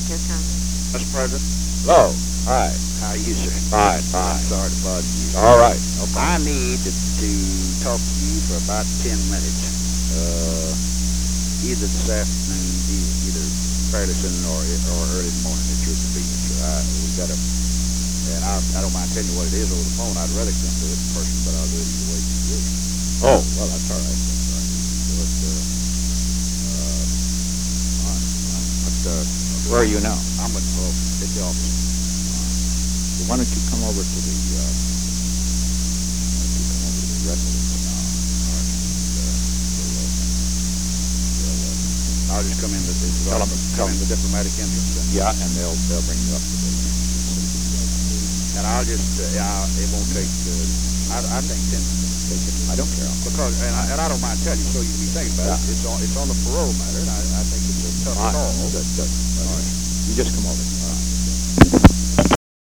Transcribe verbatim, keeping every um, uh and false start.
Here comes. Mister President. Hello. Hi. How are you, sir? Fine, fine. Sorry to bother you. All right. No I need to, to talk to you for about ten minutes. Uh, either this afternoon, either, either fairly soon or, or early in the morning at your convenience. I, we got a, and I, I don't mind telling you what it is over the phone. I'd rather come to it in person, but I'll do it either way you wish. Oh, well, that's all right. That's all right. But, uh, uh, all right. But, uh, Where are you now? I'm at, uh, at the office. So why don't you come over to the, uh, why don't you come over to the residence now? All right. Uh, we'll, uh, we'll, uh, I'll just come in the, Tell them, come in the diplomatic entrance. And, yeah, and they'll, they'll bring you up to the and I'll just, uh, I'll, it won't take, uh, I, I think ten minutes. Take it. I don't care. Because, and I, and I don't mind telling you, so you can be thinking about Yeah. it. It's on, it's on the parole matter, and I, I think it's a tough Fine. call. Good, good. All right. You just come over.